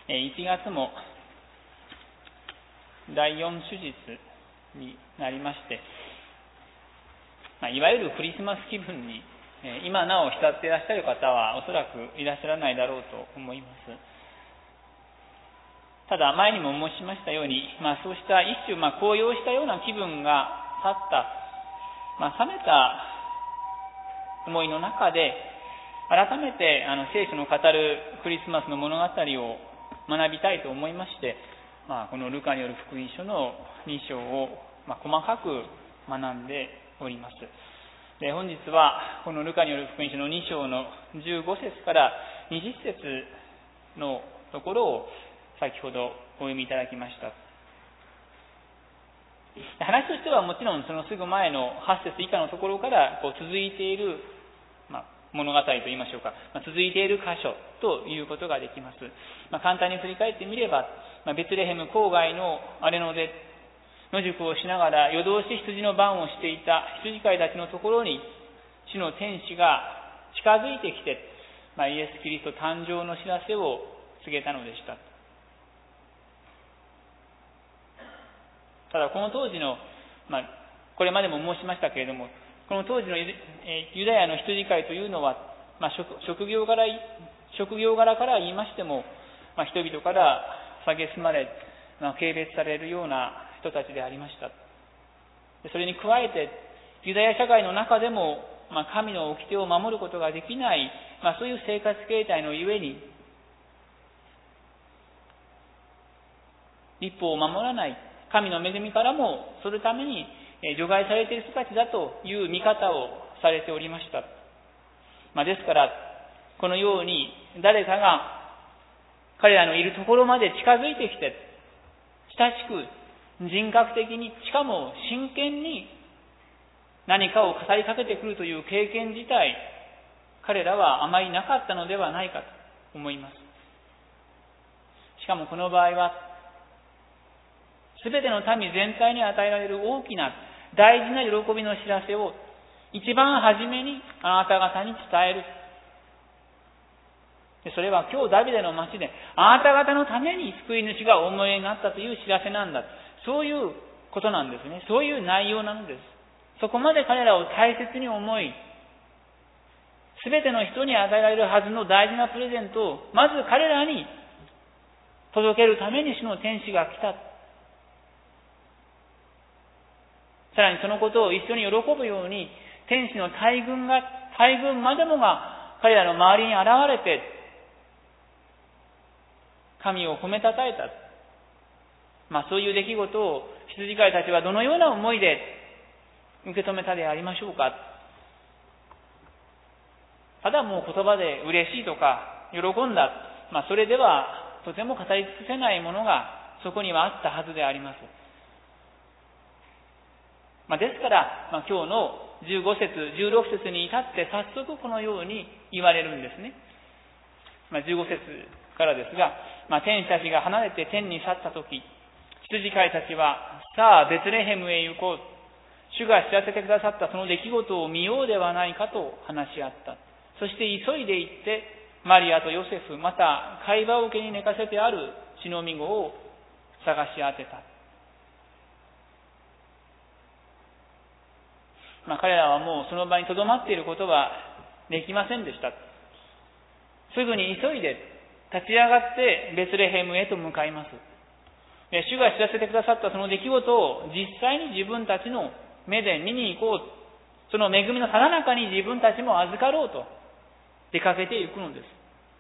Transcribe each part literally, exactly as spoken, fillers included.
いちがつもだいよん手術になりまして、まあ、いわゆるクリスマス気分に今なお浸っていらっしゃる方はおそらくいらっしゃらないだろうと思います。ただ前にも申しましたように、まあ、そうした一種、まあ、高揚したような気分が去った、まあ、冷めた思いの中で改めてあの聖書の語るクリスマスの物語を学びたいと思いまして、まあ、このルカによる福音書のに章を、まあ、細かく学んでおります。で、本日はこのルカによる福音書のに章のじゅうご節からにじゅう節のところを先ほどお読みいただきました。話としてはもちろんそのすぐ前のはち節以下のところからこう続いている、まあ、物語といいましょうか、まあ、続いている箇所ということができます。まあ、簡単に振り返ってみれば、まあ、ベツレヘム郊外の荒れ野で野宿をしながら夜通し羊の番をしていた羊飼いたちのところに主の天使が近づいてきて、まあ、イエス・キリスト誕生の知らせを告げたのでした。ただこの当時の、まあ、これまでも申しましたけれども、この当時のユダヤの羊飼いというのは、まあ、職, 職業柄職業柄から言いましても、まあ、人々から蔑まれ、まあ、軽蔑されるような人たちでありました。それに加えてユダヤ社会の中でも、まあ、神の掟を守ることができない、まあ、そういう生活形態のゆえに立法を守らない神の恵みからもそのために除外されている人たちだという見方をされておりました。まあ、ですからこのように誰かが彼らのいるところまで近づいてきて親しく人格的にしかも真剣に何かを語りかけてくるという経験自体彼らはあまりなかったのではないかと思います。しかもこの場合はすべての民全体に与えられる大きな大事な喜びの知らせを一番初めにあなた方に伝える。それは今日ダビデの町であなた方のために救い主がお思いになったという知らせなんだ。そういうことなんですね。そういう内容なのです。そこまで彼らを大切に思い、すべての人に与えられるはずの大事なプレゼントをまず彼らに届けるために主の天使が来た。さらにそのことを一緒に喜ぶように天使の大軍が大軍までもが彼らの周りに現れて神を褒めたたえた。まあそういう出来事を羊飼いたちはどのような思いで受け止めたでありましょうか。ただもう言葉で嬉しいとか喜んだ、まあそれではとても語り尽くせないものがそこにはあったはずであります。まあ、ですから、まあ、今日のじゅうご節、じゅうろく節に至って早速このように言われるんですね。まあ、じゅうご節からですが、まあ、天使たちが離れて天に去ったとき、羊飼いたちは、さあベツレヘムへ行こう。主が知らせてくださったその出来事を見ようではないかと話し合った。そして急いで行って、マリアとヨセフ、また貝羽桶に寝かせてある血のみ子を探し当てた。まあ、彼らはもうその場に留まっていることはできませんでした。すぐに急いで立ち上がってベツレヘムへと向かいます。主が知らせてくださったその出来事を実際に自分たちの目で見に行こう。その恵みのただ中に自分たちも預かろうと出かけていくのです。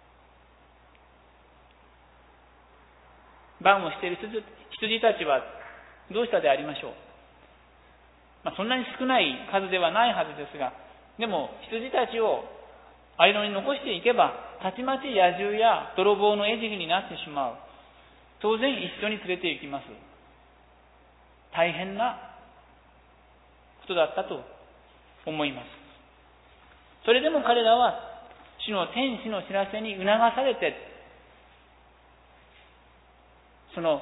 番をしている羊たちはどうしたでありましょう。まあ、そんなに少ない数ではないはずですが、でも羊たちを荒れ野に残していけば、たちまち野獣や泥棒の餌食になってしまう。当然一緒に連れて行きます。大変なことだったと思います。それでも彼らは主の天使の知らせに促されて、その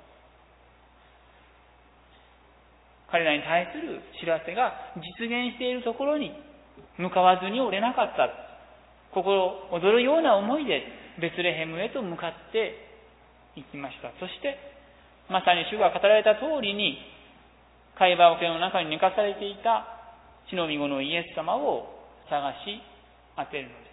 彼らに対する知らせが実現しているところに向かわずにおれなかった。心躍るような思いでベツレヘムへと向かっていきました。そして、まさに主が語られた通りに、貝羽桶の中に寝かされていた血のみ子のイエス様を探し当てるのです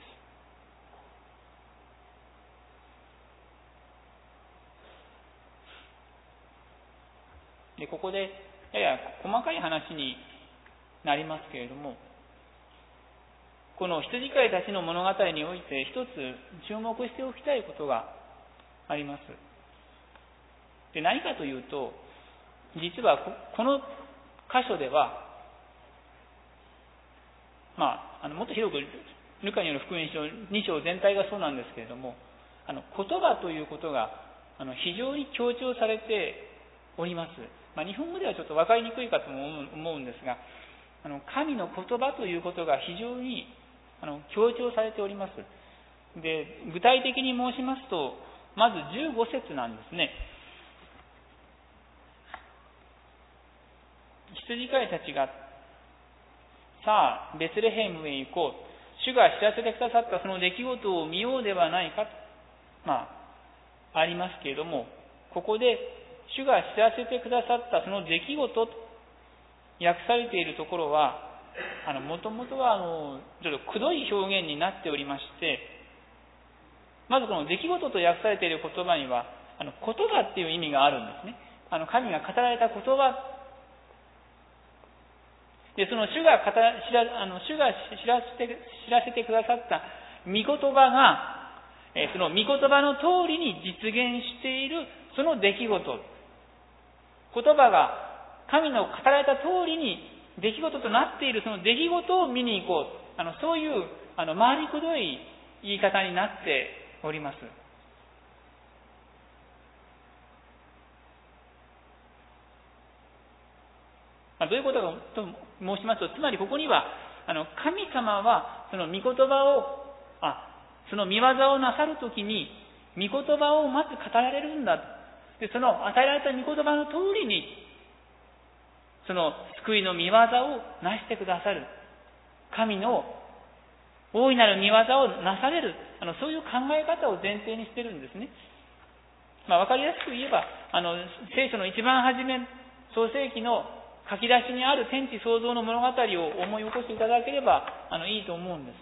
。で、ここでやや細かい話になりますけれども、この羊飼いたちの物語において一つ注目しておきたいことがあります。で、何かというと、実はこの箇所では、まあ、あのもっと広くルカによる福音書に章全体がそうなんですけれども、あの言葉ということがあの非常に強調されております。まあ、日本語ではちょっと分かりにくいかとも思うんですが、あの神の言葉ということが非常にあの強調されております。で、具体的に申しますと、まずじゅうご節なんですね。羊飼いたちが、さあ、ベツレヘムへ行こう。主が知らせてくださったその出来事を見ようではないかと、まあ、ありますけれども、ここで、主が知らせてくださったその出来事と訳されているところは、あの、もともとは、あの、ちょっとくどい表現になっておりまして、まずこの出来事と訳されている言葉には、あの、言葉っていう意味があるんですね。あの、神が語られた言葉、で、その主が語ら、知ら、あの、主が知らせて、知らせてくださった御言葉が、えー、その御言葉の通りに実現しているその出来事。言葉が神の語られた通りに出来事となっているその出来事を見に行こう。あの、そういう、あの、回りくどい言い方になっております。まあ、どういうことかと申しますと、つまりここには、あの、神様はその御言葉を、あ、その見業をなさるときに、御言葉をまず語られるんだ。で、その与えられた御言葉の通りに、その救いの見業をなしてくださる。神の大いなる見業をなされる。あの、そういう考え方を前提にしてるんですね。まあ、わかりやすく言えば、あの、聖書の一番初め、創世記の書き出しにある天地創造の物語を思い起こしていただければ、あの、いいと思うんです。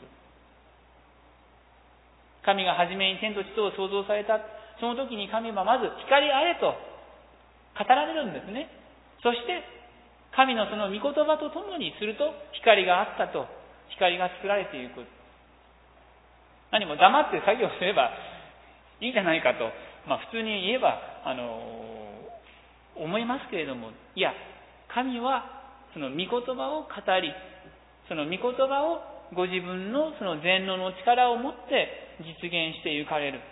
神が初めに天と地とを創造された。その時に神はまず光あれと語られるんですね。そして、神のその御言葉とともにすると光があったと、光が作られていく。何も黙って作業すればいいじゃないかと、まあ普通に言えば、あのー、思いますけれども、いや、神はその御言葉を語り、その御言葉をご自分のその全能の力を持って実現してゆかれる。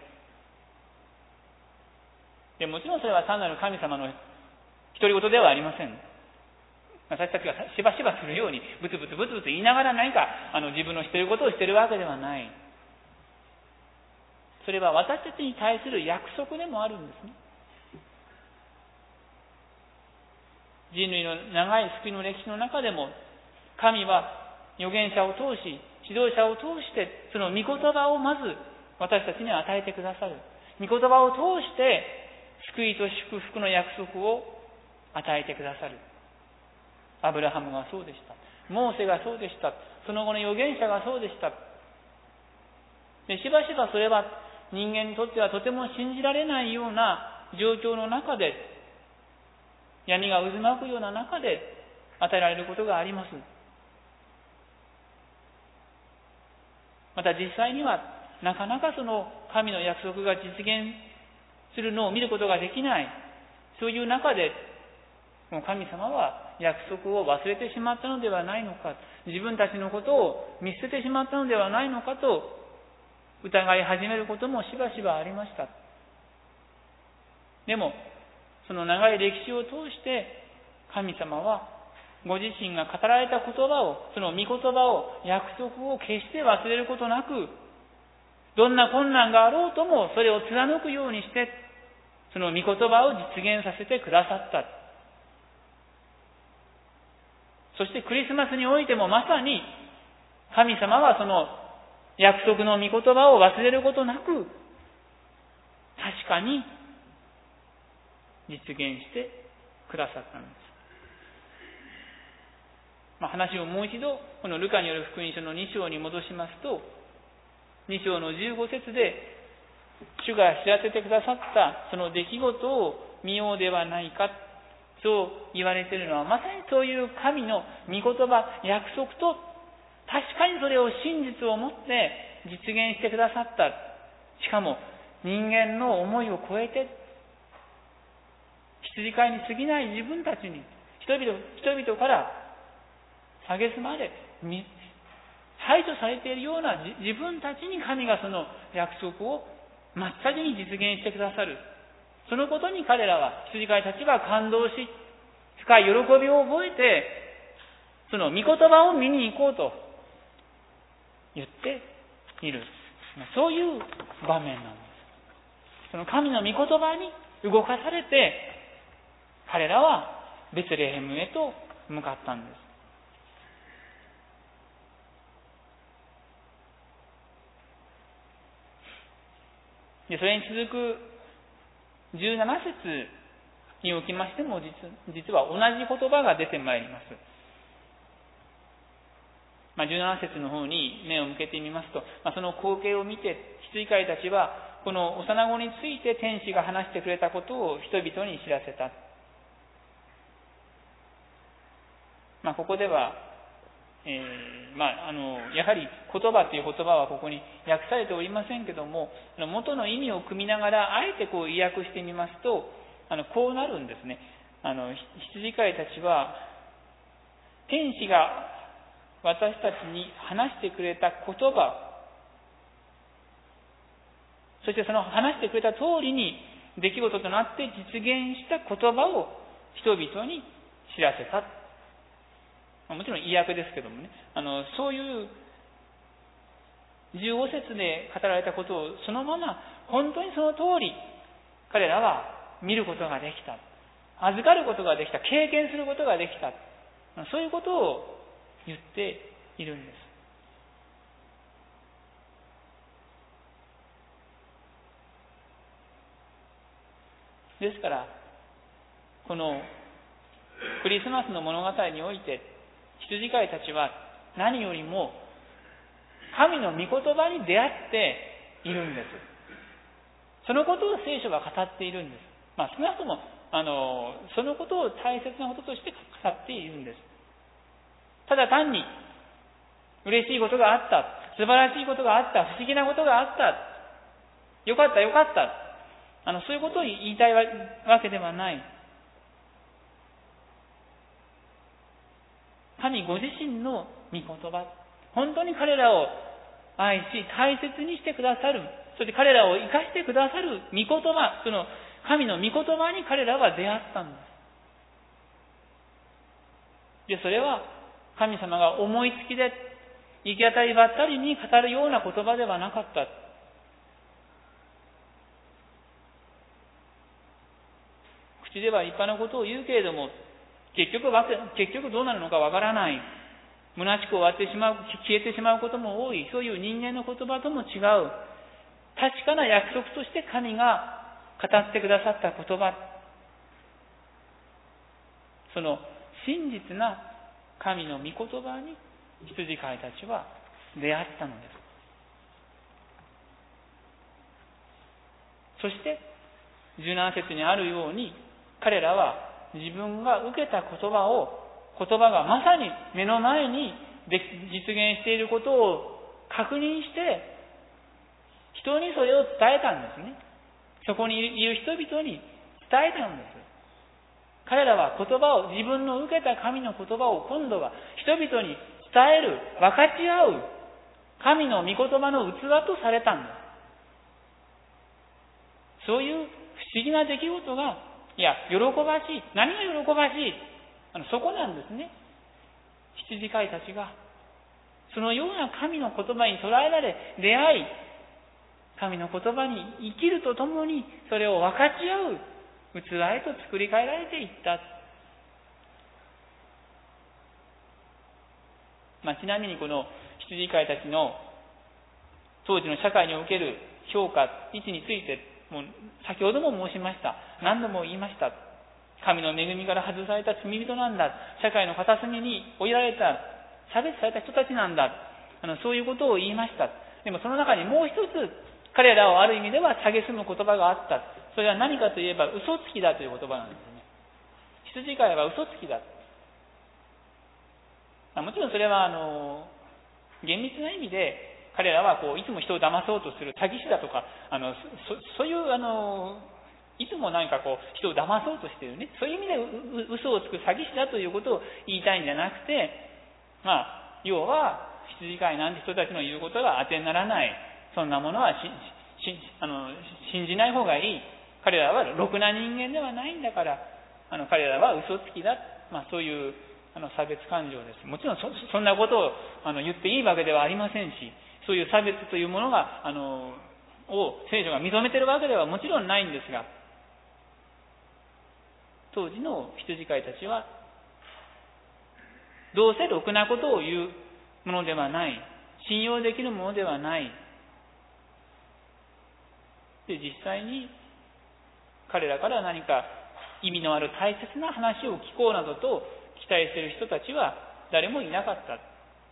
で、もちろんそれは単なる神様の独り言ではありません。私たちがしばしばするようにブツブツブツブツ言いながら何かあの自分のしていることをしているわけではない。それは私たちに対する約束でもあるんですね。人類の長い救いの歴史の中でも、神は預言者を通し、指導者を通して、その御言葉をまず私たちに与えてくださる。御言葉を通して、救いと祝福の約束を与えてくださる。アブラハムがそうでした。モーセがそうでした。その後の預言者がそうでした。で、しばしばそれは人間にとってはとても信じられないような状況の中で、闇が渦巻くような中で与えられることがあります。また実際にはなかなかその神の約束が実現するのを見ることができない。そういう中で、もう神様は約束を忘れてしまったのではないのか、自分たちのことを見捨ててしまったのではないのかと疑い始めることもしばしばありました。でも、その長い歴史を通して神様はご自身が語られた言葉を、その御言葉を、約束を決して忘れることなく、どんな困難があろうともそれを貫くようにして、その御言葉を実現させてくださった。そしてクリスマスにおいてもまさに神様はその約束の御言葉を忘れることなく、確かに実現してくださったのです。まあ、話をもう一度このルカによる福音書のに章に戻しますと、に章のじゅうご節で主が知らせてくださったその出来事を見ようではないか、そう言われているのは、まさにそういう神の御言葉、約束と、確かにそれを真実をもって実現してくださった。しかも人間の思いを超えて、羊飼いに過ぎない自分たちに、人々、人々から蔑まれ、排除されているような自分たちに神がその約束を真っ先に実現してくださる。そのことに彼らは、羊飼いたちは感動し、深い喜びを覚えて、その御言葉を見に行こうと言っている。そういう場面なんです。その神の御言葉に動かされて、彼らはベツレヘムへと向かったんです。でそれに続くじゅうなな節におきましても 実, 実は同じ言葉が出てまいります。まあ、じゅうなな節の方に目を向けてみますと、まあ、その光景を見て羊飼いたちはこの幼子について天使が話してくれたことを人々に知らせた。まあ、ここでは、えーまあ、あのやはり言葉という言葉はここに訳されておりませんけども、元の意味を組みながらあえてこう意訳してみますと、あのこうなるんですね。あの羊飼いたちは天使が私たちに話してくれた言葉、そしてその話してくれた通りに出来事となって実現した言葉を人々に知らせた。もちろん意訳ですけどもね、あのそういうじゅうご節で語られたことをそのまま本当にその通り彼らは見ることができた、預かることができた、経験することができた、そういうことを言っているんです。ですからこのクリスマスの物語において羊飼いたちは何よりも神の御言葉に出会っているんです。そのことを聖書が語っているんです。まあ少なくともあのそのことを大切なこととして語っているんです。ただ単に嬉しいことがあった、素晴らしいことがあった、不思議なことがあった、よかったよかった、あのそういうことを言いたいわけではない。神ご自身の御言葉、本当に彼らを愛し大切にしてくださる、そして彼らを生かしてくださる御言葉、その神の御言葉に彼らは出会ったんです。で、それは神様が思いつきで行き当たりばったりに語るような言葉ではなかった。口では立派なことを言うけれども、結局わ結局どうなるのかわからない。虚しく終わってしまう、消えてしまうことも多い。そういう人間の言葉とも違う。確かな約束として神が語ってくださった言葉。その真実な神の御言葉に羊飼いたちは出会ったのです。そしてじゅうなな節にあるように彼らは自分が受けた言葉を言葉がまさに目の前に実現していることを確認して人にそれを伝えたんですね。そこにいる人々に伝えたんです。彼らは言葉を、自分の受けた神の言葉を今度は人々に伝える、分かち合う神の御言葉の器とされたんです。そういう不思議な出来事が、いや喜ばしい、何が喜ばしい、あのそこなんですね。羊飼いたちがそのような神の言葉に捉えられ出会い、神の言葉に生きるとともにそれを分かち合う器へと作り変えられていった。まあ、ちなみにこの羊飼いたちの当時の社会における評価、位置についてもう先ほども申しました。何度も言いました。神の恵みから外された罪人なんだ。社会の片隅に追いられた、差別された人たちなんだ。あのそういうことを言いました。でもその中にもう一つ、彼らをある意味では蔑む言葉があった。それは何かといえば、嘘つきだという言葉なんですね。羊飼いは嘘つきだ。もちろんそれはあの厳密な意味で、彼らはこういつも人を騙そうとする詐欺師だとか、あの そ, そういうあのいつも何かこう人を騙そうとしているね、そういう意味で嘘をつく詐欺師だということを言いたいんじゃなくて、まあ要は羊飼いなんて人たちの言うことが当てにならない、そんなものはししあの信じない方がいい。彼らはろくな人間ではないんだから、あの彼らは嘘つきだ、まあ、そういうあの差別感情です。もちろん そ, そんなことをあの言っていいわけではありませんし、そういう差別というものがあのを聖書が認めているわけではもちろんないんですが、当時の羊飼いたちはどうせろくなことを言うものではない、信用できるものではない。で、実際に彼らから何か意味のある大切な話を聞こうなどと期待する人たちは誰もいなかった。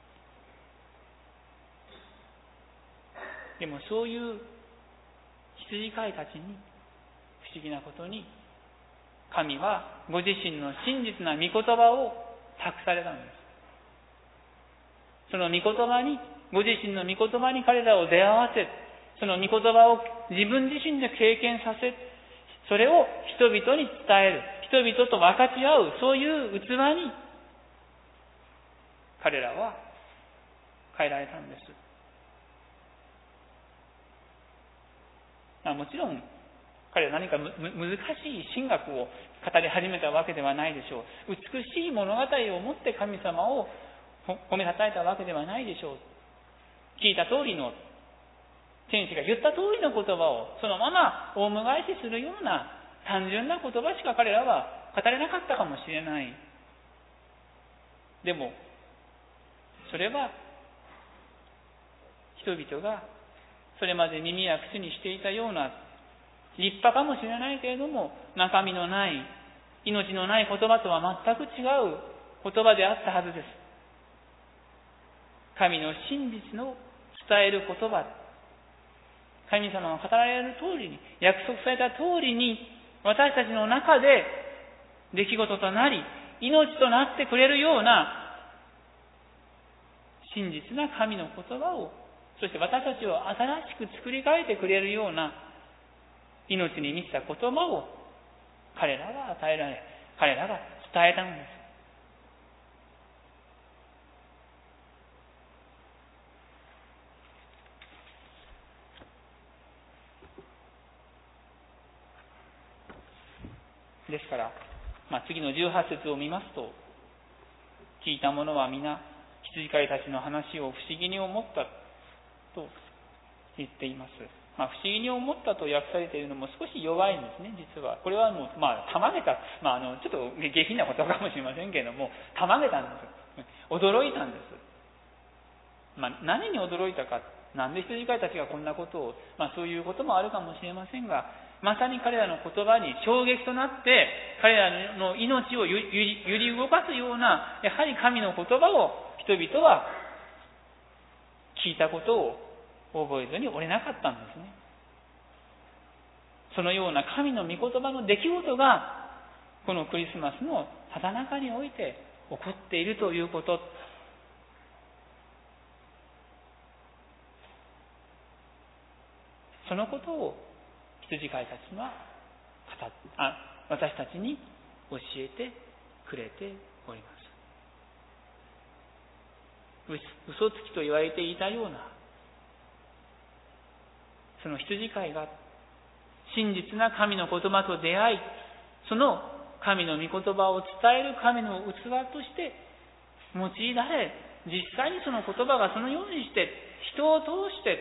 でもそういう羊飼いたちに不思議なことに、神はご自身の真実な御言葉を託されたのです。その御言葉に、ご自身の御言葉に彼らを出会わせ、その御言葉を自分自身で経験させ、それを人々に伝える、人々と分かち合う、そういう器に彼らは変えられたんです。まあ、もちろん彼らは何かむ難しい神学を語り始めたわけではないでしょう。美しい物語をもって神様を褒めたたえたわけではないでしょう。聞いた通りの、天使が言った通りの言葉をそのままオウム返しするような単純な言葉しか彼らは語れなかったかもしれない。でもそれは人々がそれまで耳や口にしていたような立派かもしれないけれども中身のない、命のない言葉とは全く違う言葉であったはずです。神の真実の伝える言葉、神様が語られる通りに、約束された通りに私たちの中で出来事となり、命となってくれるような真実な神の言葉を、そして私たちを新しく作り変えてくれるような命に満ちた言葉を彼らが与えられ、彼らが伝えたのです。ですから、まあ、次のじゅうはち節を見ますと、聞いた者は皆羊飼いたちの話を不思議に思ったと言っています。まあ、不思議に思ったと訳されているのも少し弱いんですね、実は。これはもう、まあ、たまげた、まあ、あのちょっと下品なことかもしれませんけれども、たまげたんです。驚いたんです。まあ、何に驚いたか、なんで羊飼いたちがこんなことを、まあ、そういうこともあるかもしれませんが、まさに彼らの言葉に衝撃となって、彼らの命を揺り動かすような、やはり神の言葉を人々は聞いたことを覚えずにおれなかったんですね。そのような神の御言葉の出来事が、このクリスマスのただ中において起こっているということ。そのことを羊飼いたちは語っあ私たちに教えてくれております。嘘つきと言われていたようなその羊飼いが真実な神の言葉と出会い、その神の御言葉を伝える神の器として用いられ、実際にその言葉がそのようにして人を通して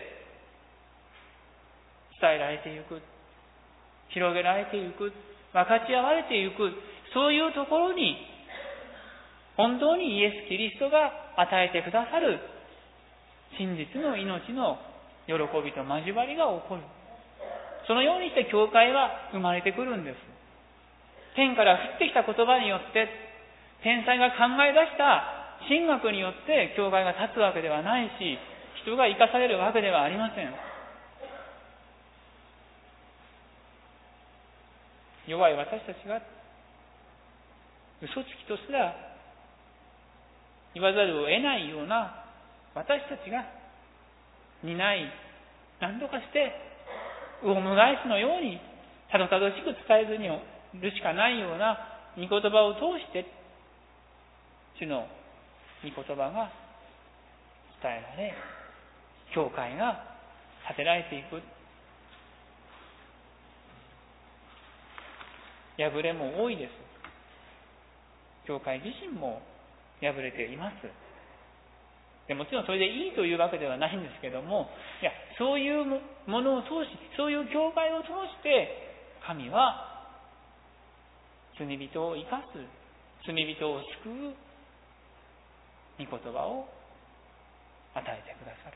伝えられていく、広げられていく、分かち合われていく、そういうところに本当にイエス・キリストが与えてくださる真実の命の喜びと交わりが起こる。 そのようにして教会は生まれてくるんです。天から降ってきた言葉によって、天才が考え出した神学によって教会が立つわけではないし、人が生かされるわけではありません。弱い私たちが嘘つきとすら言わざるを得ないような私たちが担い、何とかしてオウム返しのようにたどたどしく伝えずにいるしかないような御言葉を通して主の御言葉が伝えられ、教会が建てられていく。破れも多いです。教会自身も破れています。でもちろんそれでいいというわけではないんですけども、いや、そういうものを通し、そういう教会を通して神は罪人を生かす、罪人を救う御言葉を与えてくださる。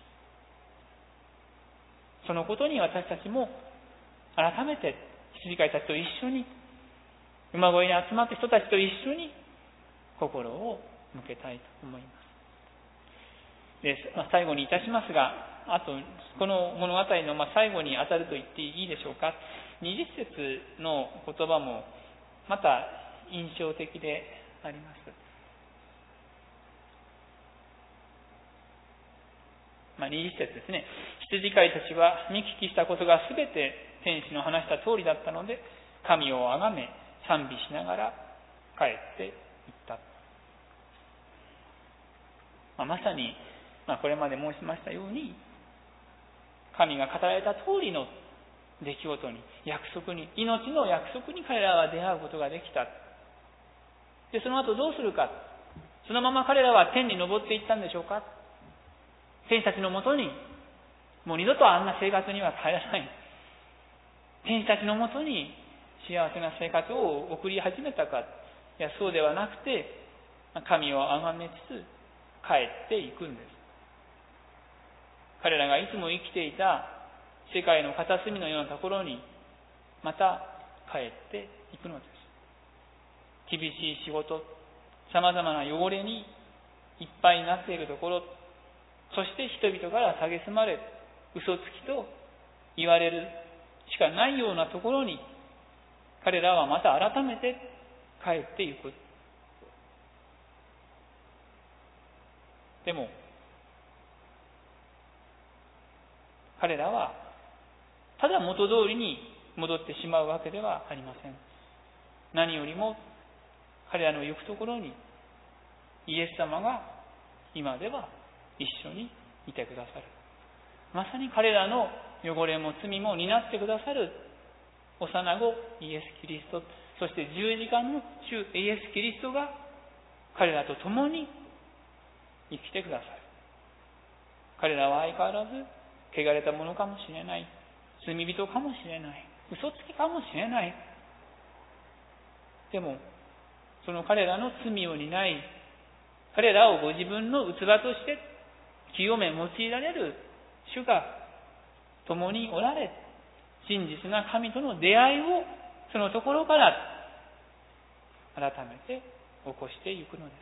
そのことに私たちも改めて羊飼いたちと一緒に、馬小屋に集まった人たちと一緒に心を向けたいと思います。で、まあ、最後にいたしますが、あとこの物語のまあ最後に当たると言っていいでしょうか。にじゅっ節の言葉もまた印象的であります。まあ、にじゅっ節ですね。羊飼いたちは見聞きしたことがすべて天使の話した通りだったので、神をあがめ賛美しながら帰っていった。まあ、まさに、まあ、これまで申しましたように、神が語られた通りの出来事に、約束に、命の約束に彼らは出会うことができた。で、その後どうするか。そのまま彼らは天に昇っていったんでしょうか。天使たちのもとに、もう二度とあんな生活には帰らない。天使たちのもとに幸せな生活を送り始めたか。いや、そうではなくて、神を崇めつつ帰っていくんです。彼らがいつも生きていた世界の片隅のようなところにまた帰っていくのです。厳しい仕事、様々な汚れにいっぱいになっているところ、そして人々から蔑まれ、嘘つきと言われるしかないようなところに彼らはまた改めて帰っていく。でも彼らはただ元通りに戻ってしまうわけではありません。何よりも彼らの行くところにイエス様が今では一緒にいてくださる。まさに彼らの汚れも罪も担ってくださる幼子イエス・キリスト、そして十字架の主イエス・キリストが彼らと共に生きてくださる。彼らは相変わらず汚れたものかもしれない、罪人かもしれない、嘘つきかもしれない。でもその彼らの罪を担い、彼らをご自分の器として清め用いられる主が共におられ、真実な神との出会いをそのところから改めて起こしていくのです。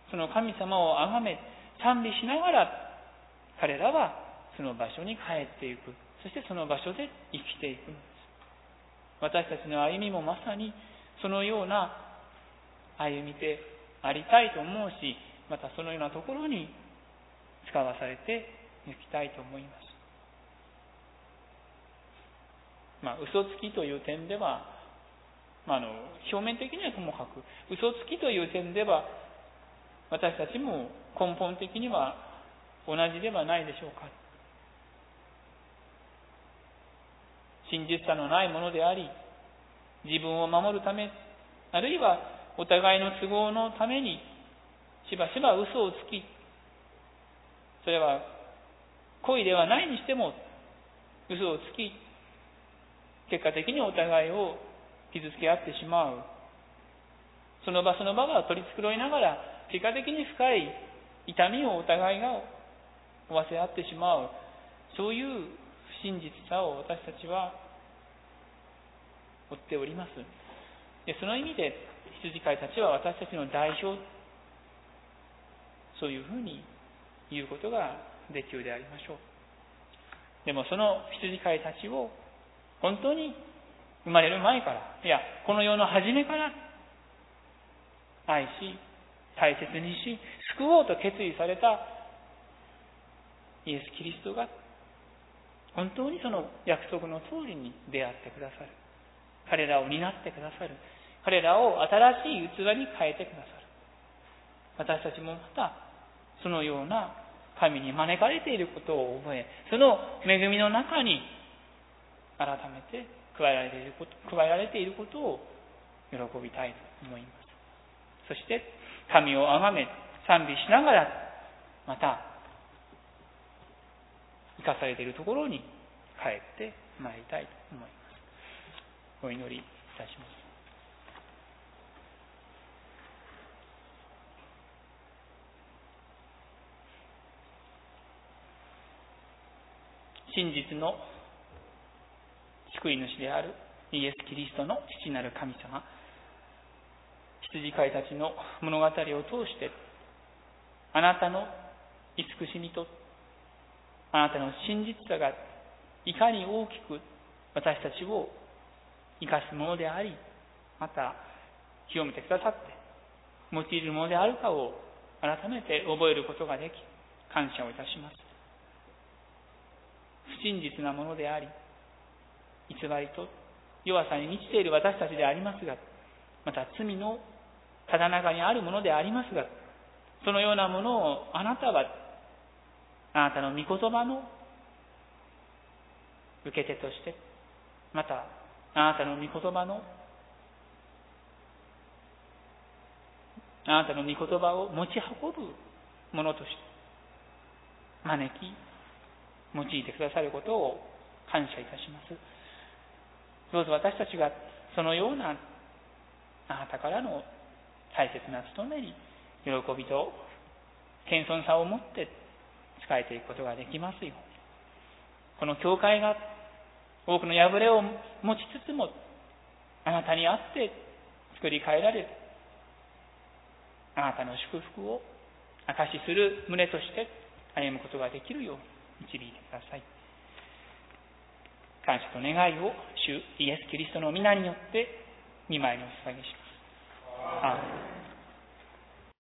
その神様を崇め賛美しながら彼らはその場所に帰っていく。そしてその場所で生きていくのです。私たちの歩みもまさにそのような歩みでありたいと思うし、またそのようなところに使わされていきたいと思います。まあ、嘘つきという点では、まあ、あの表面的にはともかく、嘘つきという点では私たちも根本的には同じではないでしょうか。真実さのないものであり、自分を守るため、あるいはお互いの都合のためにしばしば嘘をつき、それは恋ではないにしても嘘をつき、結果的にお互いを傷つけ合ってしまう。その場その場が取り繕いながら結果的に深い痛みをお互いが負わせ合ってしまう。そういう不真実さを私たちは追っております。でその意味で羊飼いたちは私たちの代表、そういうふうに言うことができるでありましょう。でもその羊飼いたちを本当に生まれる前から、いやこの世の初めから愛し大切にし救おうと決意されたイエス・キリストが本当にその約束の通りに出会ってくださる。彼らを担ってくださる。彼らを新しい器に変えてくださる。私たちもまたそのような神に招かれていることを覚え、その恵みの中に改めて加えられていること、加えられていることを喜びたいと思います。そして神を崇め賛美しながらまた生かされているところに帰ってまいりたいと思います。お祈りいたします。真実の救い主であるイエス・キリストの父なる神様、羊飼いたちの物語を通してあなたの慈しみとあなたの真実さがいかに大きく私たちを生かすものであり、また清めてくださって用いるものであるかを改めて覚えることができ感謝をいたします。不真実なものであり、偽りと弱さに満ちている私たちでありますが、また罪のただ中にあるものでありますが、そのようなものをあなたはあなたの御言葉の受け手として、またあなたの御言葉のあなたの御言葉を持ち運ぶものとして招き用いてくださることを感謝いたします。どうぞ私たちがそのようなあなたからの大切な務めに喜びと謙遜さを持って仕えていくことができますように、この教会が多くの破れを持ちつつもあなたにあって作り変えられるあなたの祝福を証しする旨として歩むことができるように導いてください。感謝と願いを主イエス・キリストの皆によって御前にお捧げします。アーメン。